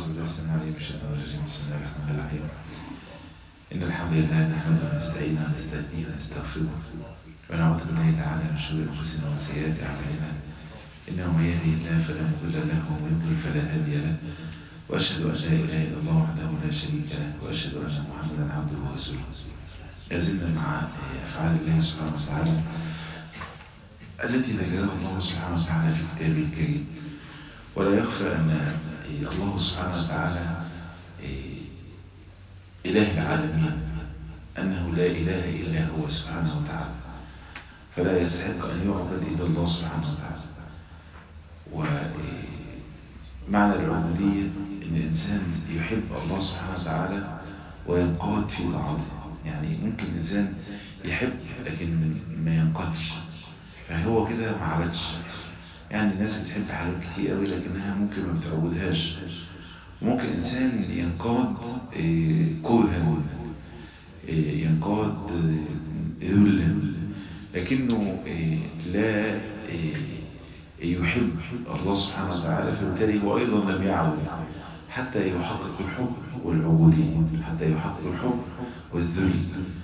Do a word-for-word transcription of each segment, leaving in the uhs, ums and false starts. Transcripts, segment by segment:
أعوذ بالله السميع العليم من الشيطان الرجيم. بسم الله الرحمن الرحيم. إن الحمد لله نحمده ونستعينه ونستهديه ونستغفره ونعوذ بالله تعالى من شرور أنفسنا وسيئات أعمالنا. إنه من يهده الله فلا مضل له ومن يضلل فلا هادي له، وأشهد أن لا إله إلا الله وحده لا شريك له، وأشهد أن محمدا عبده ورسوله. لازلنا مع أفعال الله سبحانه وتعالى التي ذكرها الله سبحانه وتعالى في كتابه الكريم. ولا يخفى أن الله سبحانه وتعالى إله العالمين، أنه لا إله إلا هو سبحانه وتعالى، فلا يستحق أن يعبد إلا الله سبحانه وتعالى. ومعنى العبودية أن الإنسان يحب الله سبحانه وتعالى وينقاد في طاعته. يعني ممكن الإنسان يحب لكن ما ينقادش، فهو كده ما عبدش. يعني الناس بتحب حاجات كتير قوي لكنها ممكن ما بتعودهاش. ممكن إنسان ينقاد كرها، ينقاد ذلا، لكنه لا يحب الله سبحانه وتعالى، فبالتالي هو أيضا لم يعود حتى يحقق الحب والعبودية، حتى يحقق الحب والذل.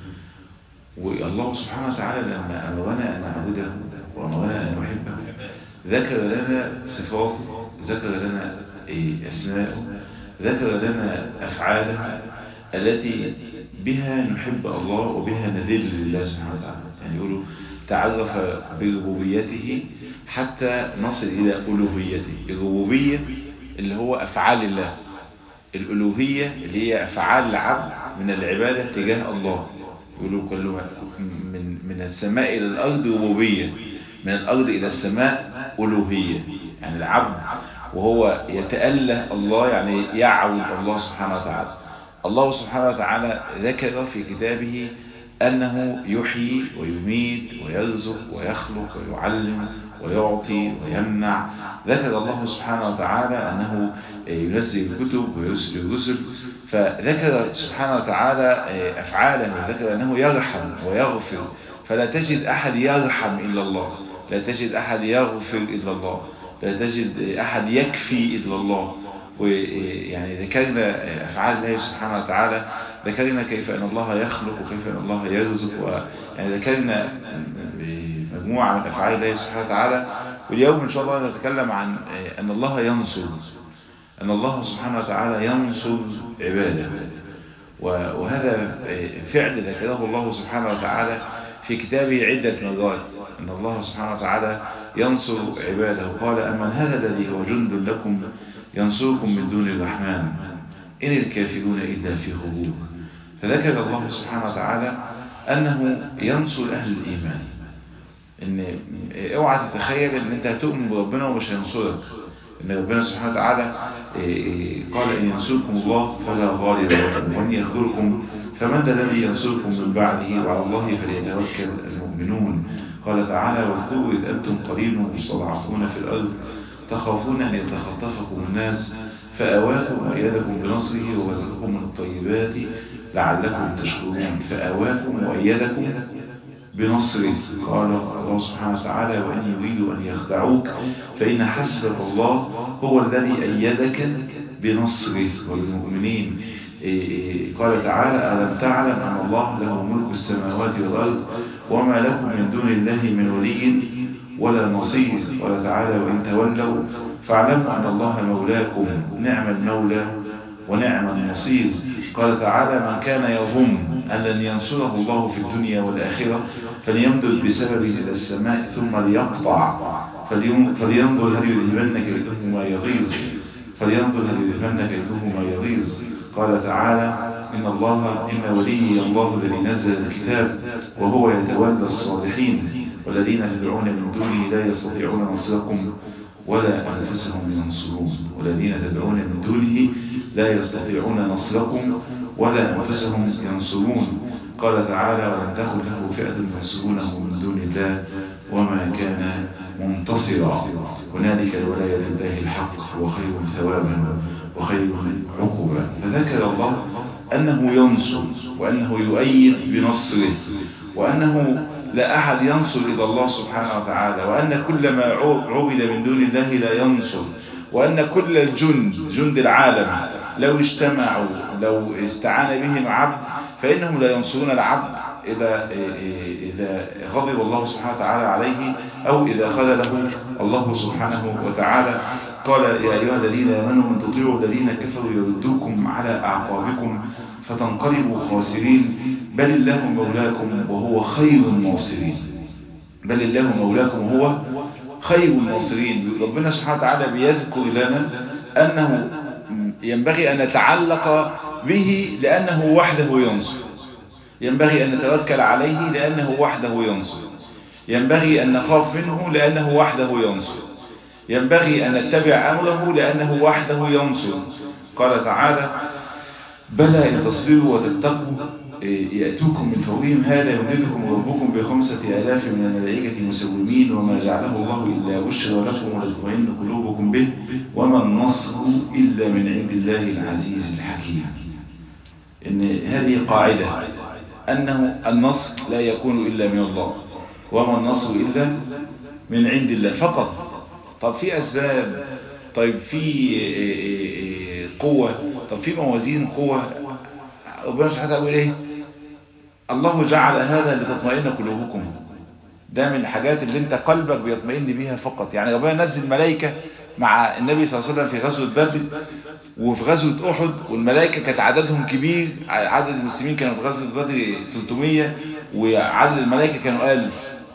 والله سبحانه وتعالى لما أمرنا أن نعبده وأمرنا أن نحبه ذكر لنا صفاته، ذكر لنا أسماءه، ذكر لنا أفعاله التي بها نحب الله وبها نذل لله سبحانه وتعالى. يعني يقولوا تعرف بربوبيته حتى نصل إلى ألوهيته. الربوبية اللي هو أفعال الله، الألوهية اللي هي أفعال العبد من العبادة تجاه الله. يقولوا كل من من السماء إلى الأرض ربوبية، من الأرض إلى السماء ألوهية. يعني العبد وهو يتأله الله يعني يعبد الله سبحانه وتعالى. الله سبحانه وتعالى ذكر في كتابه أنه يحيي ويميت ويرزق ويخلق ويعلم ويعطي ويمنع. ذكر الله سبحانه وتعالى أنه ينزل الكتب ويرسل الرسل، فذكر سبحانه وتعالى أفعاله، وذكر أنه يرحم ويغفر. فلا تجد أحد يرحم إلا الله، لا تجد أحد يغفر إلا الله، لا تجد أحد يكفي إلا الله. ويعني ذكرنا أفعال الله سبحانه وتعالى، ذكرنا كيف أن الله يخلق وكيف أن الله يرزق، يعني ذكرنا مجموعة من أفعال الله سبحانه وتعالى. واليوم إن شاء الله نتكلم عن أن الله ينصر، أن الله سبحانه وتعالى ينصر عباده. وهذا فعل ذكره الله سبحانه وتعالى في كتابه عدة مرات، أن الله سبحانه وتعالى ينصر عباده. قال أمن هذا الذي هو جند لكم ينصركم من دون الرحمن إن الكافرون إلا في غرور. فذكر الله سبحانه وتعالى أنه ينصر أهل الإيمان. إن اوعى تتخيل ان انت هتؤمن بربنا ومش هينصرك. ان ربنا سبحانه وتعالى قال ان ينصركم الله فلا غالب لكم وان يخذلكم فمن ذا الذي ينصركم من بعده وعلى الله فليتوكل المؤمنون. قال تعالى واذكروا اذ انتم قليل مستضعفون في الارض تخافون ان يتخطفكم الناس فآواكم وأيدكم بنصره ورزقكم من الطيبات لعلكم تشكرون. فآواكم وأيدكم بنصره. قال الله سبحانه وتعالى وإن يريدوا أن يخدعوك فإن حسبك الله هو الذي أيدك بنصره والمؤمنين. قال تعالى ألم تعلم أن الله له ملك السماوات والأرض وما لكم من دون الله من ولي ولا نصير. قال تعالى وإن تولوا فاعلموا أن الله مولاكم نعم المولى ونعم النصير. قال تعالى من كان يظن أن لن ينصره الله في الدنيا والآخرة فليمدد بسبب إلى السماء ثم ليقطع فلينظر هل يذهبن كيده ما يغيظ فلينظر هل يذهبن كيده ما يغيظ. قال تعالى إن الله إن ولي الله الذي نزل الكتاب وهو يتولى الصالحين والذين تدعون من دونه لا يستطيعون نصركم ولا أنفسهم ينصرون. والذين تدعون من دونه لا يستطيعون نصركم ولا أنفسهم ينصرون. قال تعالى ولم تكن له فئة ينصرونه من دون الله وما كان منتصرا. هنالك الولاية لله الحق وخير ثوابا وخير عقبا. فذكر الله أنه ينصر وأنه يؤيد بنصره وأنه لا أحد ينصر إلا الله سبحانه وتعالى، وأن كل ما عبد من دون الله لا ينصر وأن كل الجند جند العالم لو اجتمعوا لو استعان بهم عبد فإنهم لا ينصرون العبد إذا إذا غضب الله سبحانه وتعالى عليه أو إذا خذله الله سبحانه وتعالى. قال يا أيها الذين آمنوا من تطيعوا الذين كفروا يردوكم على أعقابكم فتنقلبوا خاسرين بل الله مولاكم وهو خير الناصرين. بل الله مولاكم وهو خير الناصرين. ربنا سبحانه وتعالى بيذكر لنا أنه ينبغي أن نتعلق به لأنه وحده ينصر، ينبغي أن نتوكل عليه لأنه وحده ينصر، ينبغي أن نخاف منه لأنه وحده ينصر، ينبغي أن نتبع أمره لأنه وحده ينصر. قال تعالى بلى إن تصبروا وتتقوا يأتوكم من فورهم هذا يمددكم ربكم بخمسة آلاف من الملائكة مسومين وما جعله الله إلا بشرى لكم ولتطمئن قلوبكم به وما النصر إلا من عند الله العزيز الحكيم. إن هذه قاعدة أنه النصر لا يكون إلا من الله وما النصر إلا من عند الله فقط. طب في أسباب، طيب في قوة، طب في موازين قوة. ربنا سبحانه وتعالى ايه؟ الله جعل هذا لتطمئن قلوبكم. ده من الحاجات اللي انت قلبك بيطمئن بيها فقط. يعني ربنا نزل ملائكة مع النبي صلى الله عليه وسلم في غزوة بدر وفي غزوة أحد، والملائكة كانت عددهم كبير، عدد المسلمين كانوا في غزوة بدر ثلاثمية وعدد الملائكة كانوا ألف.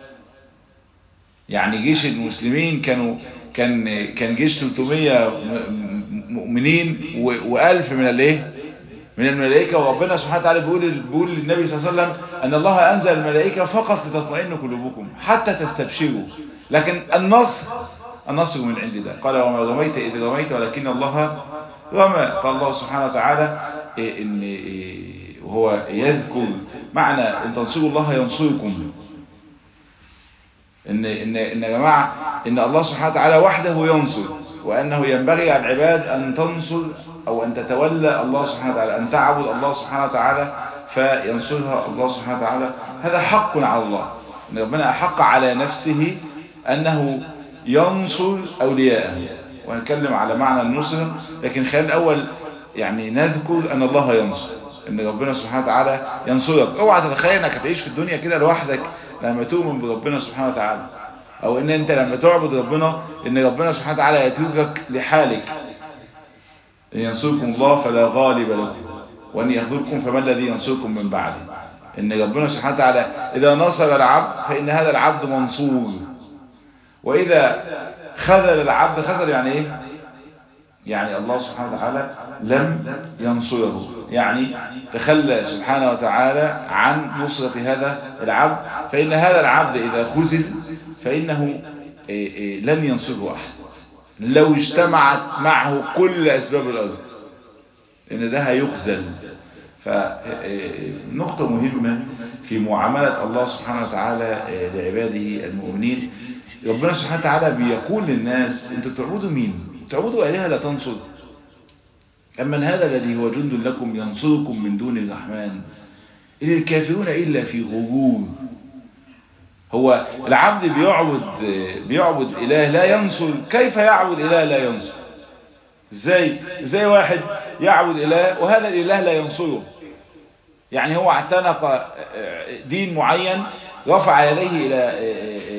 يعني جيش المسلمين كانوا كان كان جيش ثلاثمية مؤمنين وألف من الايه من الملائكة. وربنا سبحانه وتعالى بيقول بيقول للنبي صلى الله عليه وسلم أن الله أنزل الملائكة فقط لتطمئن قلوبكم حتى تستبشروا. لكن النصر النصر من عند الله. قال وما رميت إذ رميت ولكن الله رمى. قال الله سبحانه وتعالى إن وهو يذكر معنى إن تنصروا الله ينصركم. إن إن إن يا جماعة إن الله سبحانه وتعالى وحده ينصر، وأنه ينبغي على العباد أن تنصر أو أن تتولى الله سبحانه وتعالى، أن تعبد الله سبحانه وتعالى فينصرها الله سبحانه وتعالى. هذا حق على الله، إن ربنا أحق على نفسه أنه ينصر أولياءه. ونتكلم على معنى النصرة، لكن خلينا الأول يعني نذكر أن الله ينصر، إن ربنا سبحانه وتعالى ينصرك. اوعى تتخيل أنك هتعيش في الدنيا كده لوحدك لما تؤمن بربنا سبحانه وتعالى، أو إن أنت لما تعبد ربنا إن ربنا سبحانه وتعالى يتركك لحالك. إن ينصركم الله فلا غالب لكم وإن يخذلكم فما الذي ينصركم من بعده. إن ربنا سبحانه وتعالى إذا نصر العبد فإن هذا العبد منصور، وإذا خذل العبد خذل يعني إيه؟ يعني الله سبحانه وتعالى لم ينصره، يعني تخلى سبحانه وتعالى عن نصرة هذا العبد. فإن هذا العبد إذا خذل فإنه لن ينصره أحد لو اجتمعت معه كل أسباب الأرض، إن ده هيخذل. فنقطة مهمة في معاملة الله سبحانه وتعالى لعباده المؤمنين. ربنا سبحانه وتعالى بيقول للناس انتوا تعبدوا مين؟ تعبدوا آلهة لا تنصر. أما هذا الذي هو جند لكم ينصركم من دون الرحمن إن الكافرون إلا في غرور. هو العبد بيعبد بيعبد إله لا ينصر. كيف يعبد إله لا ينصر؟ ازاي ازاي واحد يعبد إله وهذا الإله لا ينصره؟ يعني هو اعتنق دين معين، رفع يديه إلى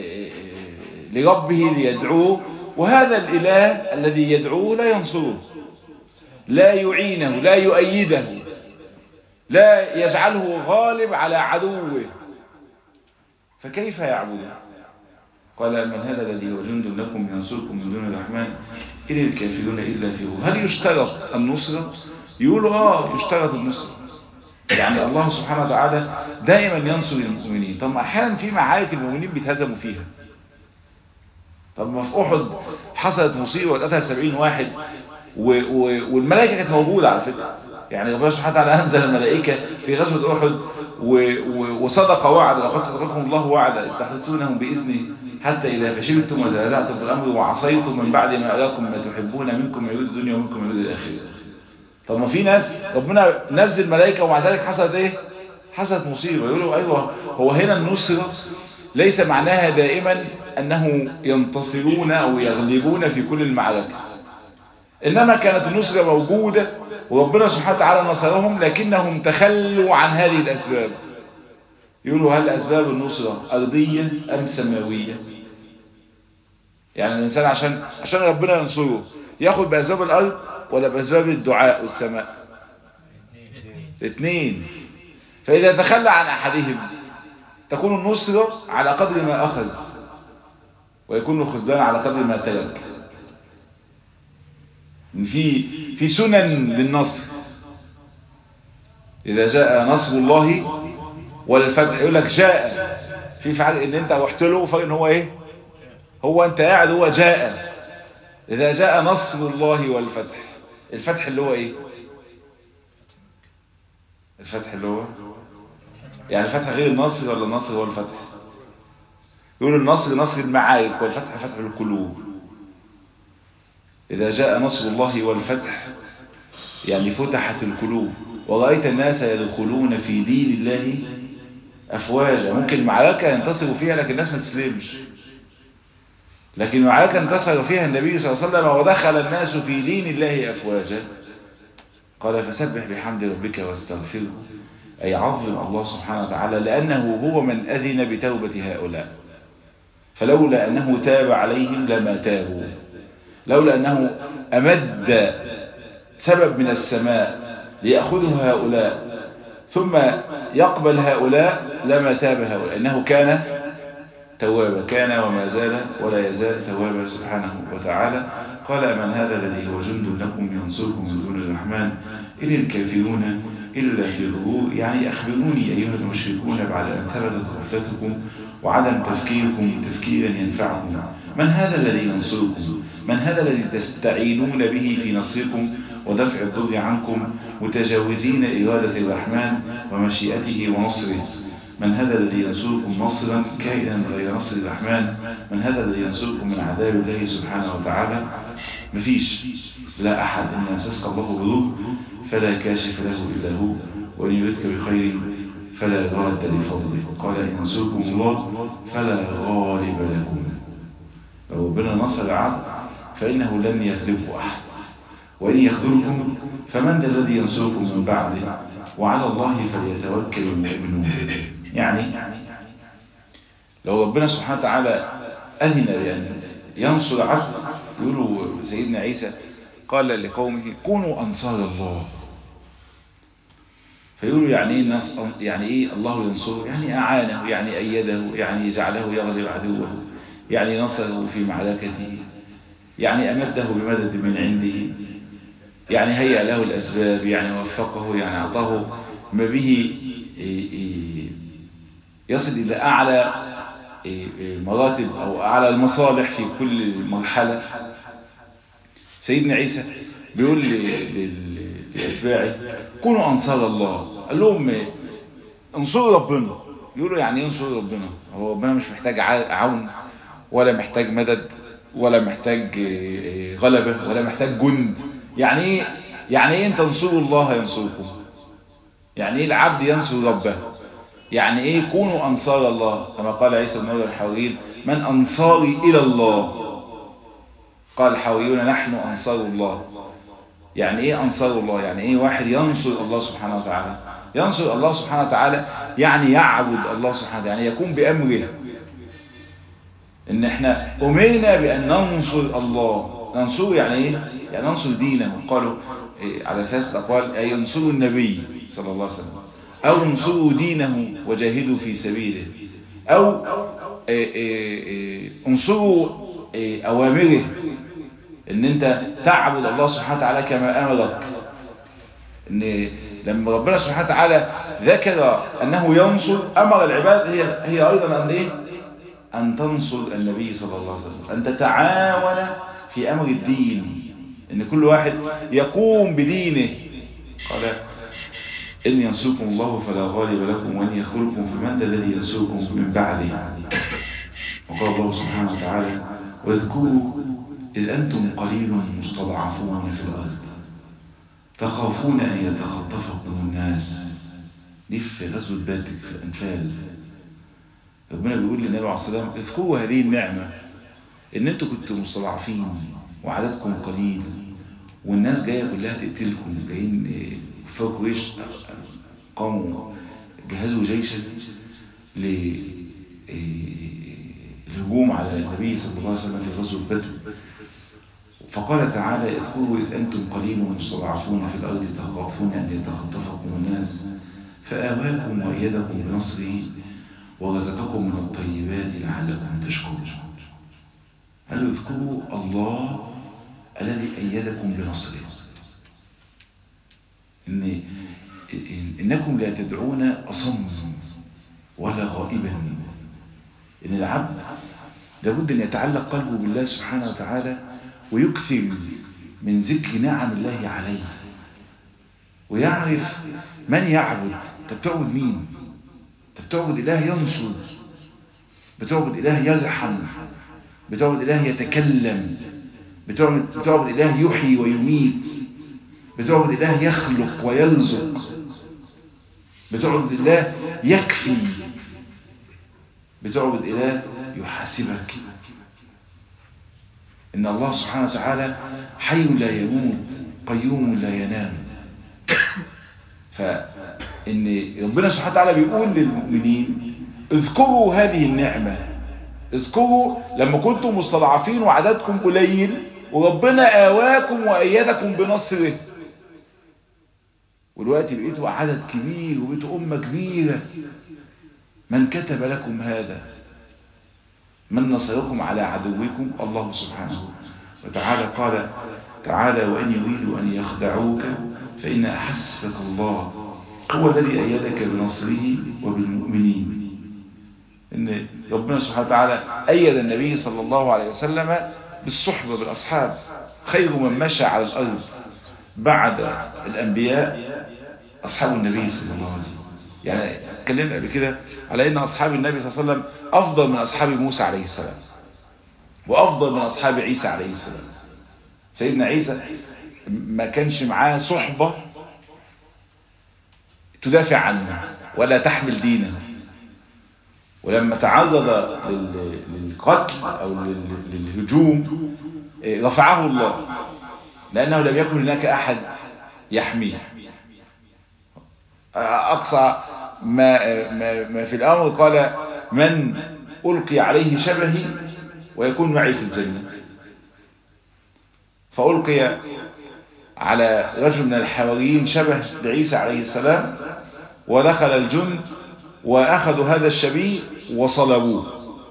لربه ليدعوه، وهذا الإله الذي يدعوه لا ينصره، لا يعينه، لا يؤيده، لا يجعله غالب على عدوه، فكيف يعبده؟ قال من هذا الذي هو جند لكم ينصركم من دون الرحمن إن الكافرون إلا في غرور. هل يشترط النصرة؟ يقولوا آه يشترط النصرة. يعني الله سبحانه وتعالى دائما ينصر المؤمنين. طب أحيانا في معارك المؤمنين بيتهزموا فيها. طب ما في أحد حصلت مصيبة وقتلت سبعين واحد والملائكة كانت موجودة على فكرة. يعني ربنا سبحانه وتعالى أنزل الملائكة في غزوة أحد وصدق وعد لقد صدقكم الله وعدا استحدثونهم بإذنه حتى إذا فشلتم وتنازعتم في الأمر وعصيتم من بعد ما أراكم ما تحبون منكم يريد الدنيا ومنكم يريد الآخرة. طب ما في ناس ربنا نزل ملائكة ومع ذلك حصلت إيه؟ حصلت مصيبة. يقولوا أيوة هو هنا النصرة ليس معناها دائما أنه ينتصرون أو يغلبون في كل المعركة. إنما كانت النصرة موجودة وربنا سبحانه وتعالى نصرهم، لكنهم تخلوا عن هذه الأسباب. يقولوا هل أسباب النصرة أرضية أم سماوية؟ يعني الإنسان عشان عشان ربنا ينصره ياخد بأسباب الأرض ولا بأسباب الدعاء والسماء؟ الاثنين. فإذا تخلى عن أحدهم تكون النصرة على قدر ما أخذ، ويكون الخذلان على قدر ما ترك. في في سنن للنصر. إذا جاء نصر الله والفتح، يقول لك جاء، في فرق ان انت رحت له وفرق ان هو ايه، هو انت قاعد هو جاء. إذا جاء نصر الله والفتح، الفتح اللي هو ايه؟ الفتح اللي هو يعني الفتح غير النصر ولا النصر هو الفتح؟ يقول النصر نصر المعارك والفتح فتح القلوب. إذا جاء نصر الله والفتح يعني فتحت القلوب ورأيت الناس يدخلون في دين الله أفواجا. ممكن المعركة ينتصروا فيها لكن الناس ما تسلمش، لكن المعركة انتصر فيها النبي صلى الله عليه وسلم ودخل الناس في دين الله أفواجا. قال فسبح بحمد ربك واستغفره، أي عظم الله سبحانه وتعالى، لأنه هو من أذن بتوبة هؤلاء. فلولا أنه تاب عليهم لما تابوا، لولا أنه أمد سبب من السماء ليأخذه هؤلاء ثم يقبل هؤلاء لما تاب هؤلاء، إنه كان توابا، كان وما زال ولا يزال توابا سبحانه وتعالى. قال أمن هذا الذي هو جند لكم ينصركم من دون الرحمن إن الكافرون إلا في غرور. يعني أخبروني أيها المشركون بعد أن ثبتت غفلتكم وعدم تفكيركم تفكيرا ينفعكم، من هذا الذي ينصركم؟ من هذا الذي تستعينون به في نصركم ودفع الضر عنكم متجاوزين إرادة الرحمن ومشيئته ونصره؟ من هذا الذي ينصركم نصرا كائنا غير نصر الرحمن؟ من هذا الذي ينصركم من عذاب الله سبحانه وتعالى؟ مفيش، لا أحد. إن يمسسك الله بضر فلا كاشف له إلا هو، وإن يردك بخير فلا راد لفضله. قال إن ينصركم الله فلا غالب لكم. لو ربنا نصر عبد فإنه لن يغلبه أحد، وإن يخذلكم فمن ذا الذي ينصركم من بعده، وعلى الله فليتوكل المؤمنون. يعني لو ربنا سبحانه وتعالى أذن بأن ينصر عبد، يقولوا سيدنا عيسى قال لقومه كونوا أنصار الله. فيقولوا يعني ايه الناس، يعني ايه الله ينصره؟ يعني أعانه، يعني أيده، يعني جعله يغلب عدوه، يعني نصره في معركته، يعني أمده بمدد من عنده، يعني هيأ له الأسباب، يعني وفقه، يعني أعطاه ما به يصل إلى أعلى مراتب أو أعلى المصالح في كل مرحلة. سيدنا عيسى بيقول لأتباعه كونوا أنصار الله. قال لهم انصروا ربنا. يقولوا يعني ايه انصروا ربنا؟ هو ربنا مش محتاج عون ولا محتاج مدد ولا محتاج غلبة ولا محتاج جند. يعني ايه يعني ايه انت تنصروا الله ينصركم؟ يعني ايه العبد ينصر ربه؟ يعني ايه كونوا انصار الله؟ كما قال عيسى بن مريم الحواريين من انصاري الى الله؟ قال الحواريون نحن انصار الله. يعني ايه انصار الله؟ يعني ايه واحد ينصر الله سبحانه وتعالى؟ ينصر الله سبحانه وتعالى يعني يعبد الله سبحانه وتعالى، يعني يكون بأمره. ان احنا امرنا بان ننصر الله. ننصر يعني ايه؟ يعني ننصر دينه. قالوا إيه على ثلاث اقوال: اي ينصروا النبي صلى الله عليه وسلم، او ينصروا دينه وجاهدوا في سبيله، او إيه إيه إيه انصروا إيه اوامره، ان انت تعبد الله سبحانه وتعالى كما امرك. ان لما ربنا سبحانه وتعالى ذكر انه ينصر امر العباد هي هي ايضا ان ايه؟ ان تنصر النبي صلى الله عليه وسلم، ان تتعاون في امر الدين، ان كل واحد يقوم بدينه. قال ان ينصركم الله فلا غالب لكم وان يخذلكم فمن ذا الذي ينصركم من بعده. وقال الله سبحانه وتعالى واذكروا إذ أنتم قليل مستضعفون في الأرض تخافون أن يتخطفكم الناس. دي في غزوة بدر في الأنفال. ربنا بيقول للنبي عليه الصلاة والسلام اذكروا هذه النعمة، إن أنتم كنتم مستضعفين وعددكم قليل والناس جاية كلها تقتلكم، جايين كفار قريش قاموا جهزوا جيشا للهجوم على النبي صلى الله عليه وسلم في غزوة بدر. فقال تعالى اذكروا إذ أنتم قليل مستضعفون في الأرض تخافون أن يتخطفكم الناس فآواكم وأيدكم بنصره ورزقكم من الطيبات لعلكم تشكرون. قالوا اذكروا الله الذي أيدكم بنصره، إن إنكم لا تدعون أصم ولا غائبا. إن العبد لابد أن يتعلق قلبه بالله سبحانه وتعالى ويكثر من ذكر نعم الله عليه، ويعرف من يعبد. انت بتعبد مين؟ انت بتعبد إله ينصر، بتعبد إله يرحم، بتعبد إله يتكلم، بتعبد, بتعبد إله يحيي ويميت، بتعبد إله يخلق ويرزق، بتعبد إله يكفي، بتعبد إله يحاسبك. إن الله سبحانه وتعالى حي لا يموت قيوم لا ينام. فإن ربنا سبحانه وتعالى بيقول للمؤمنين اذكروا هذه النعمة، اذكروا لما كنتم مستضعفين وعددكم قليل وربنا آواكم وأيدكم بنصره، والوقت بقيتوا عدد كبير وبقيتوا أمة كبيرة. من كتب لكم هذا؟ من نصركم على عدوكم؟ الله سبحانه وتعالى. قال تعالى وإن يريدوا أن يخدعوك فإن حسبك الله هو الذي أيدك بنصره وبالمؤمنين. إن ربنا سبحانه وتعالى أيد النبي صلى الله عليه وسلم بالصحبة بالأصحاب. خير من مشى على الأرض بعد الأنبياء أصحاب النبي صلى الله عليه وسلم. يعني اتكلمنا قبل كده على ان اصحاب النبي صلى الله عليه وسلم افضل من اصحاب موسى عليه السلام، وافضل من اصحاب عيسى عليه السلام. سيدنا عيسى ما كانش معاه صحبة تدافع عنه ولا تحمل دينه، ولما تعرض للقتل او للهجوم رفعه الله لانه لم يكن هناك احد يحميه. أقصى ما, ما, ما في الأمر قال من ألقي عليه شبهي ويكون معي في الجنة. فألقي على رجل من الحواريين شبه لعيسى عليه السلام، ودخل الجند وأخذوا هذا الشبيه وصلبوه.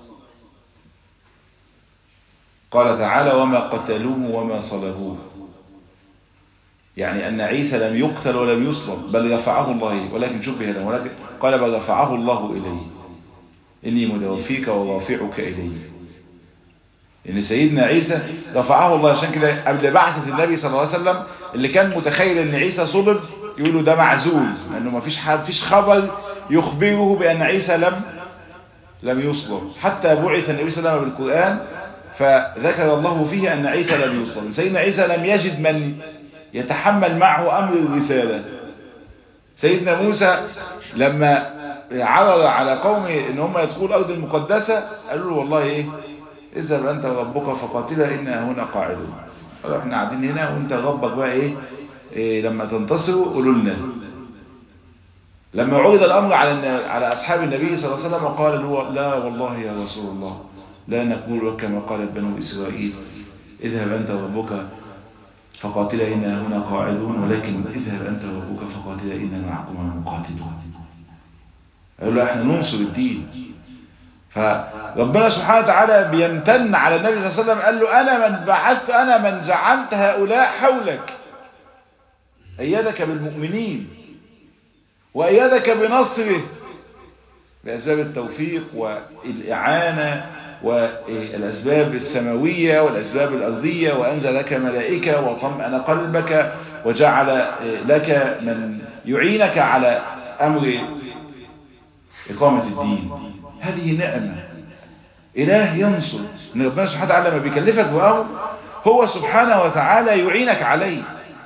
قال تعالى وما قتلوه وما صلبوه، يعني أن عيسى لم يقتل ولم يصلب بل رفعه الله إليه، ولكن شبه له، ولكن قال بل رفعه الله إليه إني متوفيك ورافعك إليه. إن سيدنا عيسى رفعه الله. عشان كده قبل بعثة النبي صلى الله عليه وسلم اللي كان متخيل أن عيسى صلب يقولوا ده معزول، لأنه ما فيش فيش خبر يخبره بأن عيسى لم لم يصلب، حتى بعث النبي صلى الله عليه وسلم بالقرآن فذكر الله فيه أن عيسى لم يصلب. سيدنا عيسى لم يجد من يتحمل معه أمر الرسالة. سيدنا موسى لما عرض على قومه ان هم يدخلوا الأرض المقدسة قالوا له والله ايه اذهب أنت وربك فقاتلا إنا هنا قاعدون. قالوا احنا قاعدين هنا وانت ربك بقى ايه, إيه لما تنتصروا قولوا لنا. لما عرض الأمر على على أصحاب النبي صلى الله عليه وسلم قال له لا والله يا رسول الله لا نقول كما قالت بنو إسرائيل اذهب أنت وربك فقاتلا إنا هنا قاعدون، ولكن اذهب أنت وربك فقاتلا إنا معكما مقاتلون. قالوا له احنا ننصر الدين. فربنا سبحانه وتعالى بيمتن على النبي صلى الله عليه وسلم قال له أنا من بعثت، أنا من جعلت هؤلاء حولك، أيدك بالمؤمنين وأيدك بنصره بأسباب التوفيق والإعانة والأسباب السماوية والأسباب الأرضية، وأنزل لك ملائكة وطمأن قلبك وجعل لك من يعينك على أمر إقامة الدين. هذه نعمة. إله ينصر. إن ربنا سبحانه وتعالى لما بيكلفك بأمر هو سبحانه وتعالى يعينك عليه،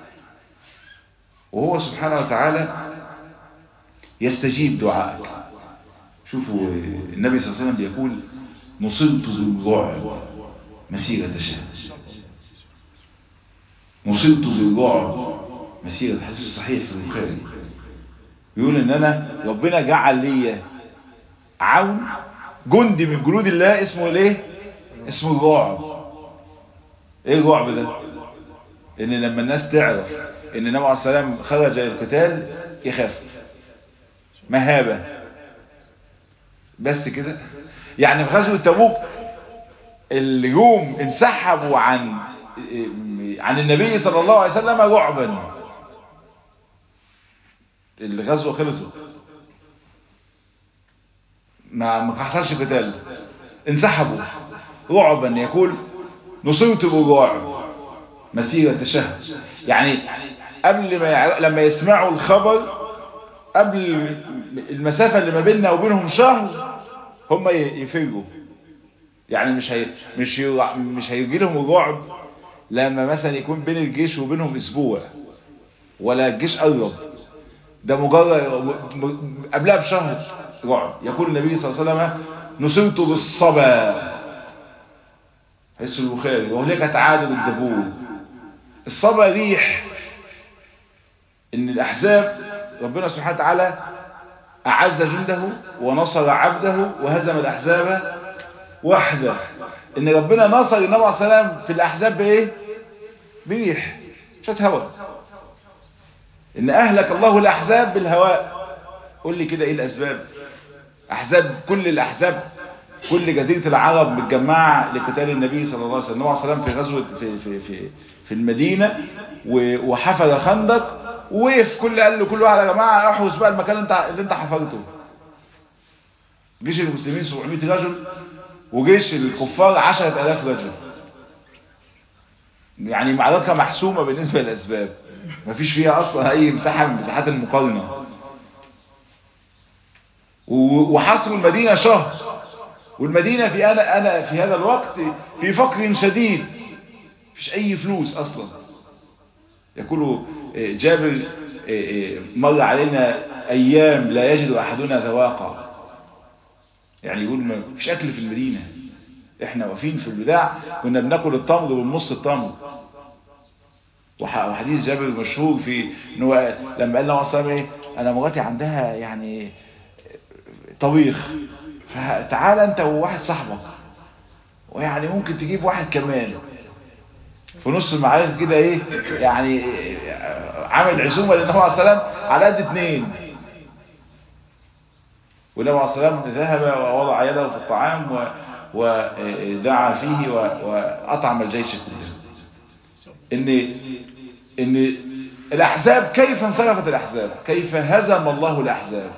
وهو سبحانه وتعالى يستجيب دعائك. شوفوا النبي صلى الله عليه وسلم بيقول نصرت بالرعب مسيرة شهر. نصرت بالرعب مسيرة، الحديث الصحيح في البخاري بيقول ان انا ربنا جعل لي عون جندي من جنود الله اسمه الايه؟ اسمه الرعب. ايه الرعب ده؟ ان لما الناس تعرف ان النبي عليه الصلاه والسلام خرج للقتال يخاف مهابه بس كده. يعني في غزوه تبوك اليوم انسحبوا عن عن النبي صلى الله عليه وسلم رعبا. الغزوه خلصت ما ما حصلش قتال، انسحبوا رعبا، يقول نصرت بالرعب مسيرة شهر. يعني قبل ما لما يسمعوا الخبر قبل المسافة اللي ما بيننا وبينهم شهر هم يفروا. يعني مش هي مش ي... مش هيجي لهم الرعب لما مثلا يكون بين الجيش وبينهم اسبوع ولا الجيش قرب، ده مجرد قبلها بشهر رعب. يقول النبي صلى الله عليه وسلم نصرت بالصبا، حديث البخاري، وهلكت عاد بالدبور. الصبا ريح ان الاحزاب ربنا سبحانه وتعالى اعز جنده ونصر عبده وهزم الاحزاب وحده. ان ربنا نصر النبي عليه الصلاه والسلام في الاحزاب بايه؟ بريح شويه هواء. ان اهلك الله الاحزاب بالهواء. قول لي كده ايه الاسباب؟ احزاب، كل الاحزاب كل جزيرة العرب متجمعة لقتال النبي صلى الله عليه وسلم. النبي صلى الله عليه وسلم في غزوة في في في في المدينة وحفر خندق، ووقف كل قال له كل واحد يا جماعة احرس بقى المكان اللي انت اللي انت حفرته. جيش المسلمين سبعمائة رجل وجيش الكفار عشرة آلاف رجل. يعني معركة محسومة بالنسبة للأسباب، مفيش فيها أصلا أي مساحة من مساحات المقارنة. وحصروا المدينة شهر، والمدينة في أنا أنا في هذا الوقت في فقر شديد، مفيش أي فلوس أصلا. يقول جابر مر علينا أيام لا يجد أحدنا ذواقا. يعني يقول ما فيش أكل في المدينة، إحنا واقفين في البداع كنا بناكل التمر بالنص التمر. وحديث جابر مشهور في إنه لما قال له أصلا إيه أنا مراتي عندها يعني طبيخ، فتعال أنت وواحد صاحبك ويعني ممكن تجيب واحد كمان في نص المعارك كده ايه يعني عامل عزومه للنبي عليه السلام على قد اتنين. والنبي عليه السلام ذهب ووضع يده في الطعام ودعا فيه واطعم الجيش كله. ان ان الاحزاب كيف انصرفت الاحزاب، كيف هزم الله الاحزاب.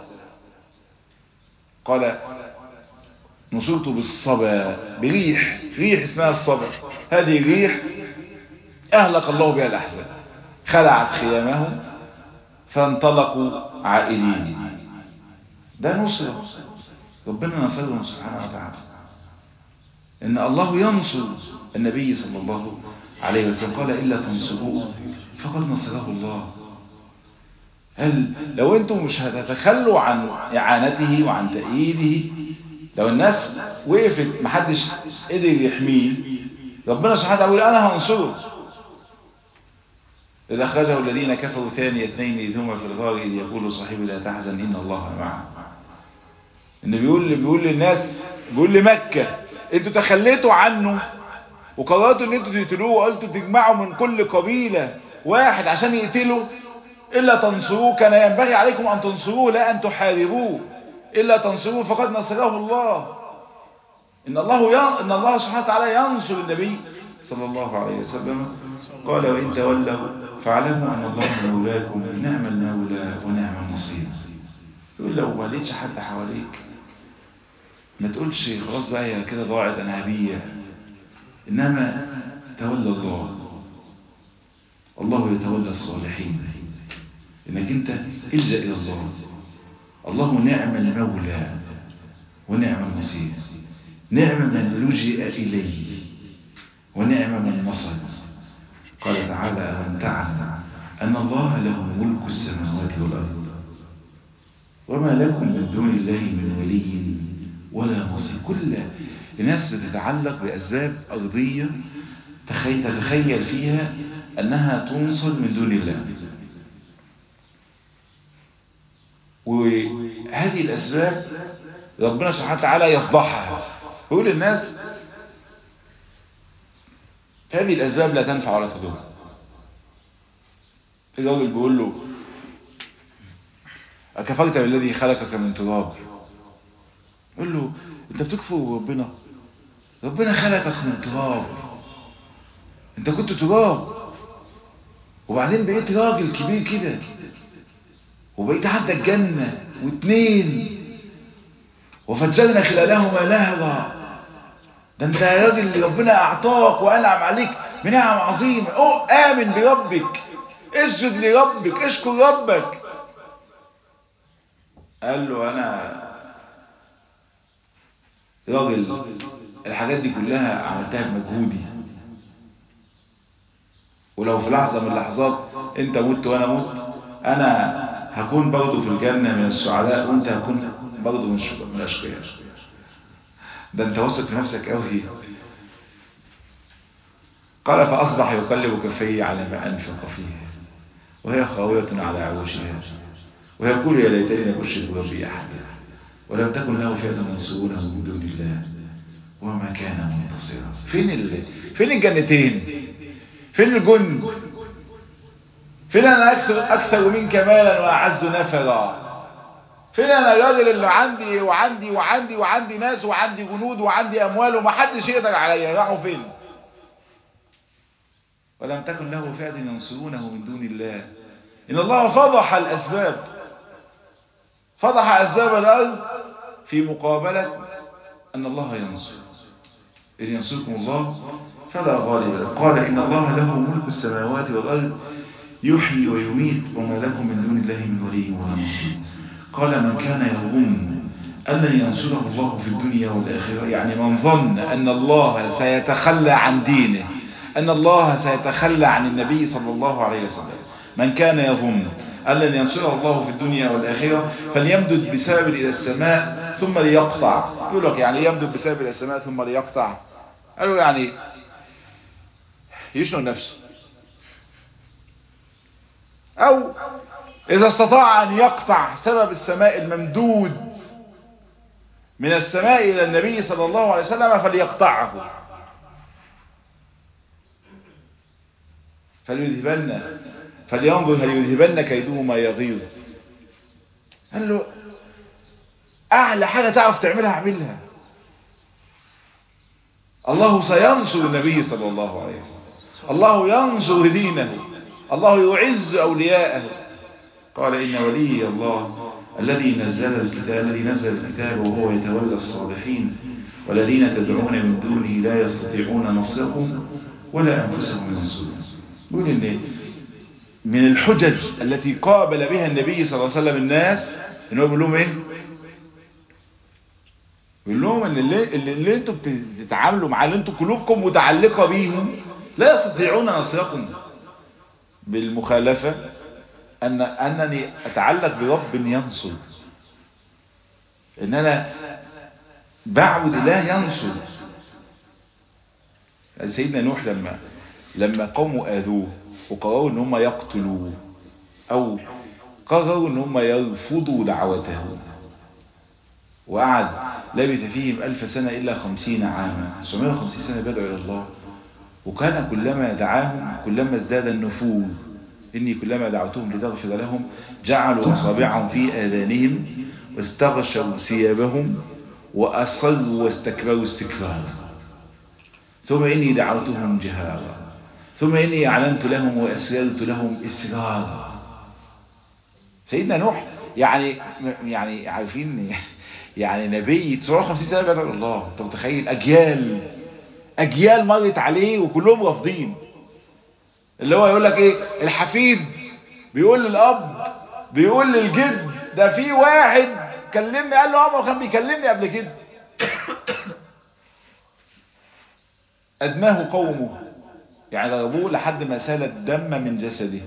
قال نصرت بالصبا، بريح، ريح اسمها الصبا. هذه الريح اهلك الله بها الاحزاب، خلعت خيامهم فانطلقوا عائلين. ده نصر ربنا نصرهم سبحانه وتعالى. ان الله ينصر النبي صلى الله عليه وسلم. قال الا تنصروه فقد نصره الله. هل لو انتم مش هتتخلوا عن اعانته وعن تأييده، لو الناس وقفت محدش قدر يحميه، ربنا سبحانه وتعالى يقول انا هنصره. إذا أخرجه الذين كفروا ثاني اثنين إذ هما في الغار إذ يقول صاحبه لا تحزن إن الله معنا. إنه بيقول بيقول للناس، بيقول لمكة أنتوا تخليتوا عنه وقررتوا إن أنتوا تقتلوه، وقلتوا تجمعوا من كل قبيلة واحد عشان يقتلوا. إلا تنصروه كان ينبغي عليكم أن تنصروه لا أن تحاربوه. إلا تنصروه فقد نصره الله. إن الله ين... إن الله سبحانه وتعالى ينصر النبي صلى الله عليه وسلم. قال وإن تولوا فاعلموا أن الله مولاكم نعم المولى ونعم النصير. تقول لو ما لقيتش حد حواليك ما تقولش خلاص بقى هي كده ضاعت أنا هبية، إنما تولى الله. الله يتولى الصالحين. إنك أنت الجأ إلى الله. الله نعم المولى ونعم النصير. نعم من لجئ إليه ونعم من نصر. قال تعالى ألم تعلم أن الله له ملك السماوات والأرض وما لكم من دون الله من ولي ولا نصير. كل الناس بتتعلق بأسباب أرضية تتخيل فيها أنها تنصر من دون الله. وهذه الأسباب ربنا سبحانه وتعالى يفضحها، يقول للناس هذه الأسباب لا تنفع ولا تضر. الراجل بيقول له أكفرت بالذي خلقك من تراب؟ يقول له أنت بتكفر ربنا؟ ربنا خلقك من تراب، أنت كنت تراب وبعدين بقيت راجل كبير كده وبقيت عندك جنة واتنين وفجرنا خلالهما نهرا. ده انت يا راجل اللي ربنا اعطاك وانعم عليك بنعم عظيمة. او امن بربك، اسجد لربك، اشكر ربك. قال له انا راجل الحاجات دي كلها عملتها بمجهودي، ولو في لحظة من اللحظات انت مت وانا مت انا هكون برضه في الجنة من السعداء وانت هكون برضه من الاشقياء. ده انت واثق في نفسك قوي. قال فاصبح يقلب كفيه على ما انفق فيه وهي خاوية على عروشها ويقول يا ليتني لم اشرك بربي احدا ولم تكن له فئة ينصرونه من دون الله وما كان منتصرا. فين ال... فين الجنتين؟ فين الجند؟ فين انا اكثر اكثر منك مالا واعز نفرا؟ فين انا الراجل اللي عندي وعندي وعندي وعندي ناس وعندي جنود وعندي اموال ومحدش يقدر عليا؟ راحوا فين؟ ولم تكن له فئة ينصرونه من دون الله. ان الله فضح الاسباب، فضح اسباب الارض في مقابلة ان الله ينصر. إذ ينصركم الله فلا غالب له. قال إن الله له ملك السماوات والأرض يحيي ويميت وما لكم من دون الله من ولي ولا نصير. قال من كان يظن أن ينصره الله في الدنيا والآخرة، يعني من ظن أن الله سيتخلى عن دينه، أن الله سيتخلى عن النبي صلى الله عليه وسلم، من كان يظن أن لن ينصره الله في الدنيا والآخرة فليمدد بسبب إلى السماء ثم ليقطع. يقول لك يعني يمدد بسبب إلى السماء ثم ليقطع؟ قالوا يعني يشنو نفسه، او اذا استطاع ان يقطع سبب السماء الممدود من السماء الى النبي صلى الله عليه وسلم فليقطعه فليذهبن فلينظر هل يذهبن كيده ما يغيظ. قال له اعلى حاجة تعرف تعملها اعملها. الله سينصر النبي صلى الله عليه وسلم، الله ينصر دينه، الله يعز أولياءه. قال إن ولي الله الذي نزل الكتاب الذي نزل الكتاب وهو يتولى الصالحين والذين تدعون من دونه لا يستطيعون نصركم ولا أنفسهم ينصرون. يقول إن من الحجج التي قابل بها النبي صلى الله عليه وسلم الناس إنه يقول لهم إيه؟ يقول لهم ان اللي, اللي, اللي انتوا بتتعاملوا معاه، اللي انتوا قلوبكم متعلقة بيهم لا يستطيعون نصركم. بالمخالفة ان انني اتعلق برب ينصر، ان انا بعبد الله ينصر. سيدنا نوح لما لما قوموا اذوه وقرروا ان هم يقتلوه او قرروا ان هم يرفضوا دعوته، وقعد لبث فيهم ألف سنة إلا خمسين عاما، تسعمائة وخمسين سنة بدعوا إلى الله. وكان كلما دعاهم كلما ازداد النفور. إني كلما دعوتهم لتغفر لهم جعلوا أصابعهم في آذانهم واستغشوا ثيابهم وأصروا واستكبروا استكبارا ثم إني دعوتهم جهارا ثم إني أعلنت لهم وأسررت لهم إسرارا. سيدنا نوح يعني يعني عارفين يعني نبي تسعمائة وخمسين سنة بدعوا الله. انت متخيل؟ اجيال اجيال مرت عليه وكلهم رافضين. اللي هو يقول لك ايه، الحفيد بيقول للاب بيقول للجد ده في واحد كلمني، قال له ابا كان بيكلمني قبل كده. ادماه قومه، يعني ضربوه لحد ما سال الدم من جسده.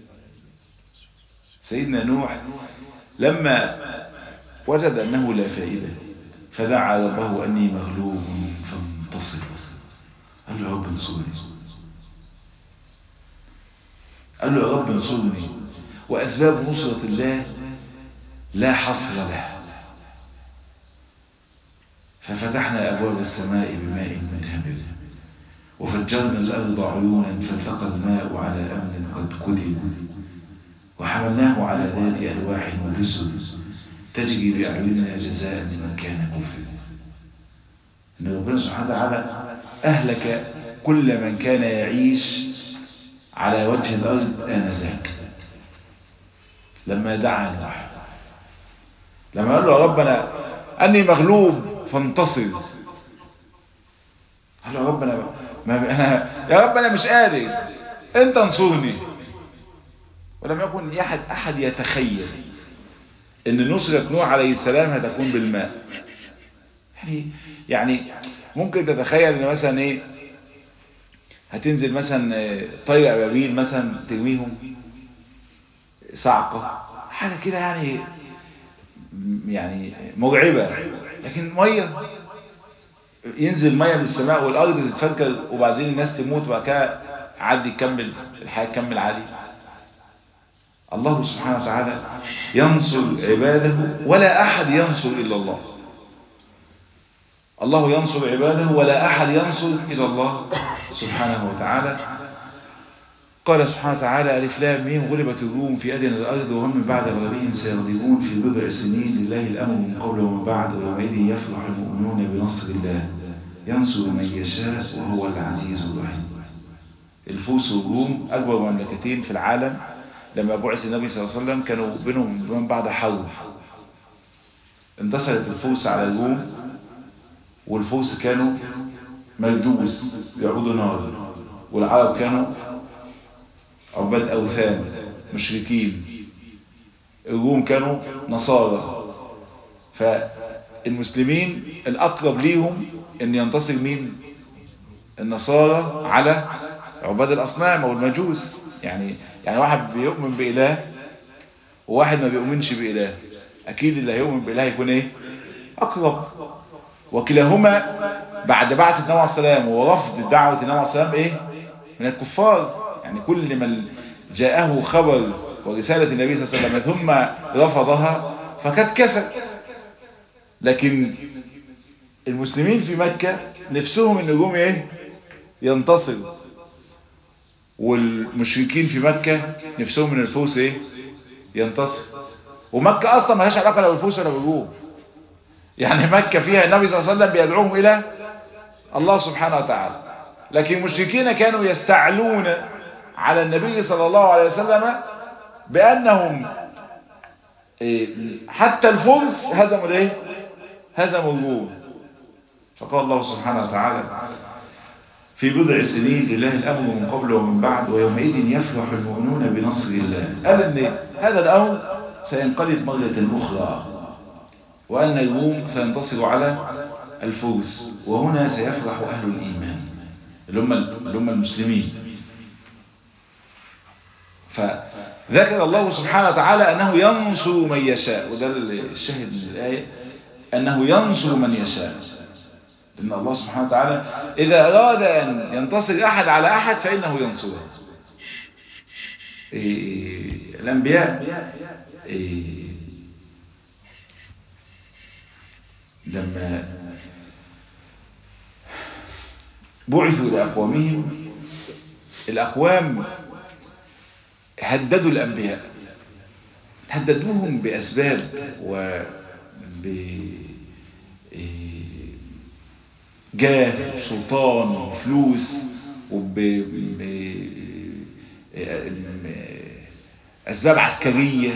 سيدنا نوح لما وجد أنه لا فائدة فدعا ربه أني مغلوب فانتصر. قال له رب انصرني. قال له يا رب انصرني. وأسباب نصرة الله لا حصر لها. ففتحنا أبواب السماء بماء منهمر وفجرنا الأرض عيونا فالتقى الماء على أمن قد قدر وحملناه على ذات ألواح ودسر تجري بأعيننا جزاء لمن كان كفر. إن ربنا سبحانه وتعالى أهلك كل من كان يعيش على وجه الأرض آنذاك لما دعا نوح، لما قال له يا رب أنا أني مغلوب فانتصر. قال له يا رب أنا, ما أنا يا رب أنا مش قادر، أنت انصرني. ولم يكن أحد أحد يتخيل ان نصرة نوح عليه السلام هتكون بالماء. يعني يعني ممكن تتخيل ان مثلا ايه، هتنزل مثلا طير ابابيل مثلا ترميهم صعقة حاجة كده يعني يعني مرعبة، لكن مية ينزل مية من السماء والارض تتفجر وبعدين الناس تموت وبعد كده عادي تكمل الحياة تكمل عادي. الله سبحانه وتعالى ينصر عباده ولا أحد ينصر إلا الله. الله ينصر عباده ولا أحد ينصر إلا الله سبحانه وتعالى. قال سبحانه وتعالى ألف لام ميم غلبت الروم في أدنى الأرض وهم من بعد غلبهم سيغلبون في بضع سنين لله الأمر من قبل ومن بعد ويومئذ يفرح المؤمنون بنصر الله ينصر من يشاء وهو العزيز الرحيم. الفرس والروم أكبر مملكتين في العالم لما بعث النبي صلى الله عليه وسلم كانوا بينهم من بعد حرب. انتصرت الفرس على الروم، والفرس كانوا مجوس يعبدوا نار، والعرب كانوا عباد أوثان مشركين. الروم كانوا نصارى. فالمسلمين الأقرب ليهم أن ينتصر مين؟ النصارى على عباد الأصنام أو المجوس. يعني يعني واحد بيؤمن بإله وواحد ما بيؤمنش بإله، أكيد اللي هيؤمن بإله يكون إيه؟ أقرب. وكلاهما بعد بعث النبي عليه السلام ورفض دعوة النبي عليه السلام إيه؟ من الكفار. يعني كل من جاءه خبر ورسالة النبي صلى الله عليه وسلم ثم رفضها فقد كفر. لكن المسلمين في مكة نفسهم ان الروم ايه؟ ينتصر، والمشركين في مكة نفسهم ان الفرس ايه؟ ينتصر. ومكة اصلا ملهاش علاقة لا بالفرس ولا بالروم. يعني مكة فيها النبي صلى الله عليه وسلم بيدعوهم الى الله سبحانه وتعالى، لكن المشركين كانوا يستعلون على النبي صلى الله عليه وسلم بأنهم حتى الفرس هزموا الايه؟ هزموا الروم. فقال الله سبحانه وتعالى في بضع سنين لله الأمر من قبل ومن بعد ويومئذ يفرح المؤمنون بنصر الله. قال ان هذا الأمر سينقلب مرة أخرى وأن الروم سينتصر على الفرس، وهنا سيفرح أهل الإيمان اللي هم اللي هم المسلمين. فذكر الله سبحانه وتعالى أنه ينصر من يشاء، وده الشاهد من الآية أنه ينصر من يشاء. إن الله سبحانه وتعالى إذا أراد أن ينتصر أحد على أحد فإنه ينصره. إيه الأنبياء إيه لما بعثوا لأقوامهم الأقوام هددوا الأنبياء، هددوهم بأسباب وبجاه وسلطان وفلوس وبأسباب عسكرية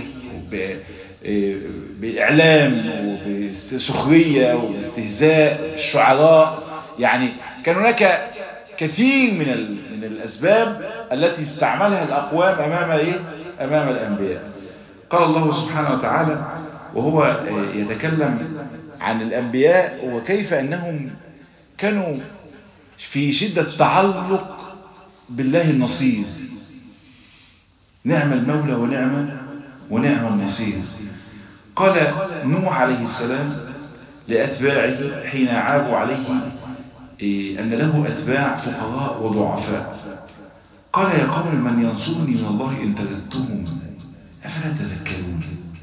وبإعلام وبسخرية وباستهزاء الشعراء. يعني كان هناك كثير من من الأسباب التي استعملها الأقوام أمام إيه؟ أمام الأنبياء. قال الله سبحانه وتعالى وهو يتكلم عن الأنبياء وكيف أنهم كانوا في شدة تعلق بالله النصير. نعم المولى ونعم ونعم النصير. قال نوح عليه السلام لأتباعه حين عابوا عليه أن له أتباع فقراء وضعفاء، قال يا قوم من ينصرني من الله إن تردتهم أفلا تذكرون.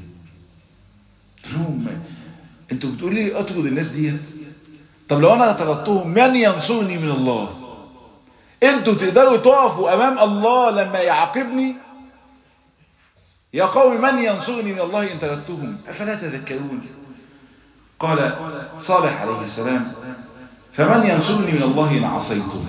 لهم انتوا بتقول لي اطرد الناس دي، طب لو انا طردتهم من ينصرني من الله؟ انتوا تقدروا تقفوا امام الله لما يعاقبني؟ يا قوم من ينصرني من الله ان تردتهم افلا تذكرون. قال صالح عليه السلام فمن ينصرني من الله ان عصيته.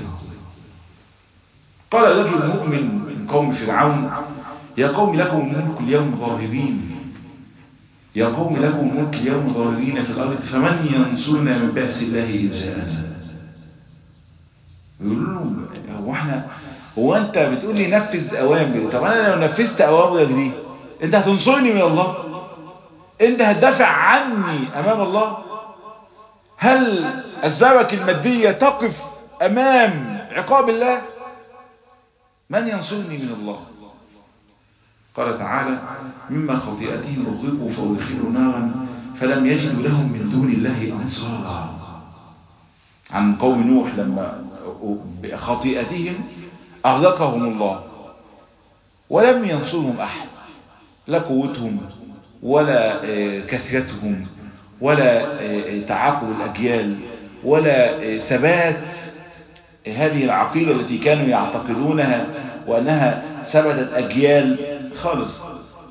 قال رجل مؤمن من قوم فرعون يا قوم لكم الملك اليوم ظاهرين يا قوم لكم الملك اليوم ظاهرين في الارض فمن ينصرنا من بأس الله ان جاءنا. يقولوا له هو احنا هو انت بتقول لي نفذ اوامري، طب انا لو نفذت اوامرك دي انت هتنصرني من الله؟ انت هتدافع عني امام الله؟ هل اسبابك المادية تقف امام عقاب الله؟ من ينصرني من الله؟ قال تعالى مما خطيئتهم أغرقوا فأدخلوا نارا فلم يجدوا لهم من دون الله أنصارا. عن قوم نوح لما بخطيئتهم أغرقهم الله ولم ينصرهم أحد، لا قوتهم ولا كثرتهم ولا تعاقب الأجيال ولا ثبات هذه العقيدة التي كانوا يعتقدونها وأنها ثبتت أجيال خالص.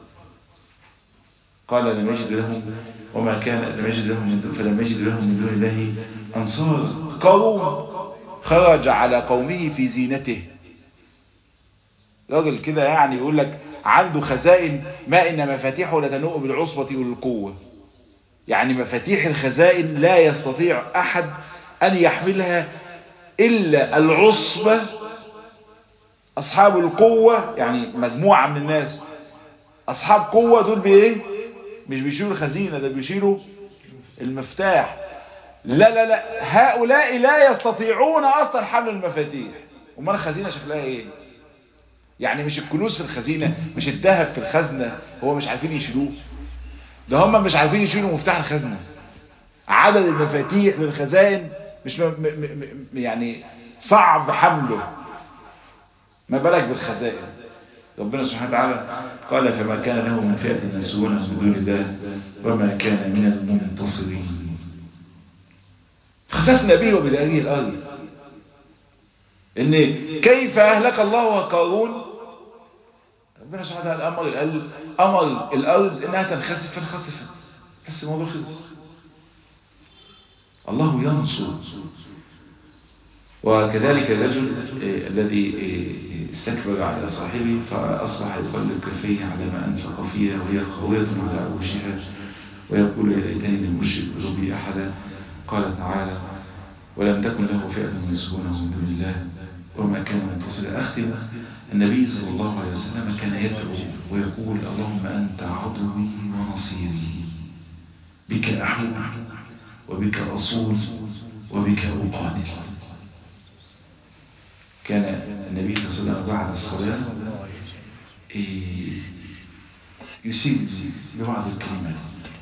قال لم يجد لهم وما كان لم يجد لهم من دون فلم يجد لهم من دون الله أنصار. قوم خرج على قومه في زينته، راجل كده يعني يقول لك عنده خزائن ما إن مفاتيحه لتنوء بالعصبة والقوة، يعني مفاتيح الخزائن لا يستطيع أحد أن يحملها إلا العصبة أصحاب القوة، يعني مجموعة من الناس أصحاب قوة دول بإيه؟ مش بيشيلوا الخزينة، ده بيشيلوا المفتاح. لا لا لا هؤلاء لا يستطيعون أصلا حمل المفاتيح. وما الخزينة شكلها إيه؟ يعني مش الكنوز في الخزينة، مش الذهب في الخزنة هو مش عارفين يشيلوه، ده هم مش عارفين يشيلوا مفتاح الخزنة. عدد المفاتيح للخزائن مش م م م يعني صعب حمله، ما بالك بالخزائن. ربنا سبحانه وتعالى قال فما كان له من فئة ينصرونه من دون الله وما كان من المنتصرين. خسفنا به وبداره الأرض. إن كيف أهلك الله قارون؟ ربنا سبحانه وتعالى أمر الأرض أمر الأرض إنها تنخسف فانخسفت، بس الموضوع خلص. الله ينصر. وكذلك الرجل الذي استكبر على صاحبه فأصبح يقلب كفيه على ما أنفق فيها وهي خاوية على عروشها ويقول يا ليتني لم أشرك بربي أحدا. قال تعالى ولم تكن له فئة ينصرونه من دون الله وما كان منتصرا. أختم النبي صلى الله عليه وسلم كان يدعو ويقول اللهم أنت عضوي ونصيري، بك أحول وبك أصول وبك أقاتل. كان النبي صلى الله عليه وسلم بعد الصلاة يسير ببعض الكلمات،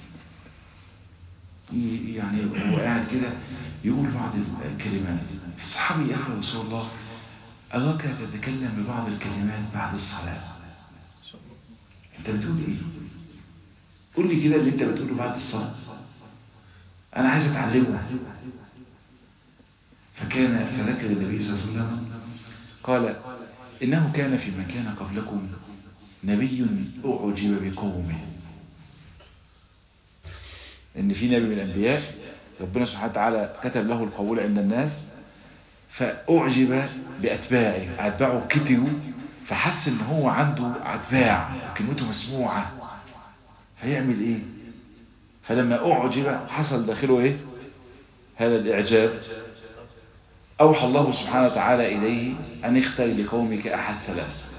يعني هو قاعد كده يقول بعض الكلمات. الصحابي يا رسول الله أراك تتكلم ببعض الكلمات بعد الصلاة، انت بتقول ايه؟ قول لي كده اللي انت بتقوله بعد الصلاة، انا عايز اتعلمه. فكان فذكر النبي صلى الله عليه وسلم قال إنه كان في من كان قبلكم نبي أعجب بقومه. إن في نبي من الأنبياء ربنا سبحانه وتعالى كتب له القبول عند الناس فأعجب بأتباعه، أتباعه كتروا فحس إن هو عنده أتباع وكلمته مسموعة، فيعمل إيه؟ فلما أعجب حصل داخله إيه؟ هذا الإعجاب. أوحى الله سبحانه وتعالى إليه أن اختر لقومك أحد ثلاث،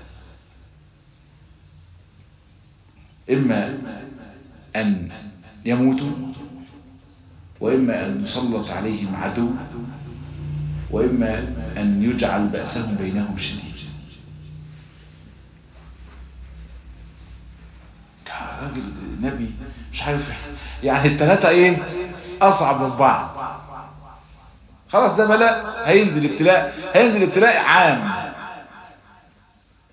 إما أن يموتوا وإما أن يسلط عليهم عدو وإما أن يجعل بأسهم بينهم شديد. راجل نبي مش عارف يعني الثلاثة إيه أصعب من بعض. خلاص ده بلاء، هينزل ابتلاء، هينزل ابتلاء عام.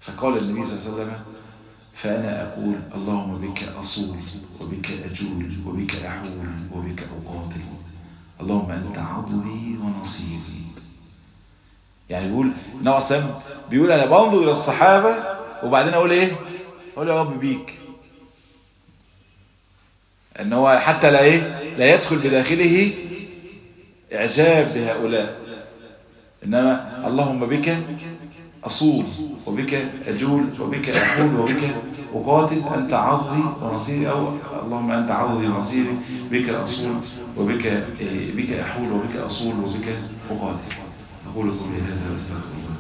فقال النبي صلى الله عليه وسلم فأنا أقول اللهم بك أصول وبك أجول وبك أحول وبك أقاتل، اللهم أنت عضدي ونصيري. يعني بيقول نوع سم بيقول أنا بنظر إلى الصحابة وبعدين أقول إيه؟ أقول يا رب بيك، ان هو حتى لا ايه لا يدخل بداخله اعجاب بهؤلاء، انما اللهم بك اصول وبك اجول وبك احول وبك اقاتل، انت عضدي ونصيري، او اللهم انت عضدي ونصيري، بك اصول وبك بك احول وبك اصول وبك اقاتل. اقول قولي هذا واستغفر الله.